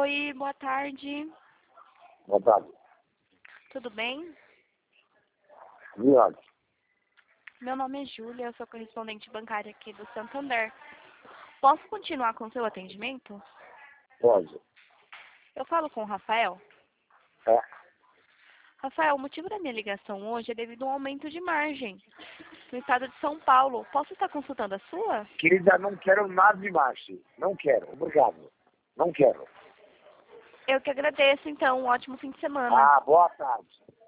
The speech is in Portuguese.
Oi, boa tarde. Boa tarde. Tudo bem? Milagre. Meu nome é Júlia, eu sou correspondente bancária aqui do Santander. Posso continuar com o seu atendimento? Pode. Eu falo com o Rafael. É. Rafael, o motivo da minha ligação hoje é devido a um aumento de margem no estado de São Paulo. Posso estar consultando a sua? Querida, não quero nada de marcha. Não quero. Obrigado. Não quero. Eu que agradeço, então. Um ótimo fim de semana. Ah, boa tarde.